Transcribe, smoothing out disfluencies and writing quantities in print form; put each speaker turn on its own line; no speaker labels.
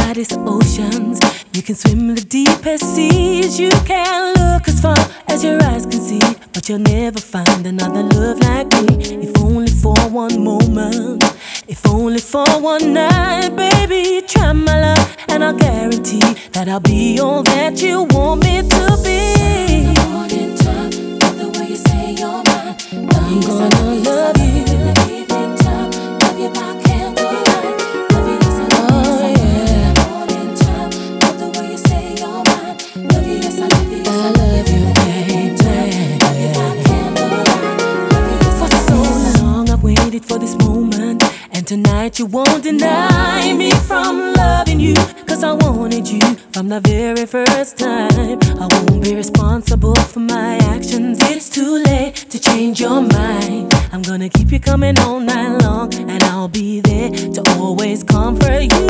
widest oceans. You can swim the deepest seas. You can look as far as your eyes can see, but you'll never find another love like me. If only for one moment, if only for one night, baby, try my love, and I'll guarantee that I'll be all that you want me to be.
In the morning time, love the way you say you're mine.
I'm gonna love you.
In the evening time, love you by candlelight. Love you, yes, I love you, yes, I love you. In the morning time, love the way you say you're mine. Love you, yes, I love you, yes, I love you. In the evening time, love you by candlelight. Love you, yes, I love you, yes, I love you.
So long I've waited for this moment, and tonight you won't deny me from loving you, 'cause I wanted you from the very first time. I won't be responsible for my actions. It's too late to change your mind. I'm gonna keep you coming all night long, and I'll be there to always comfort you.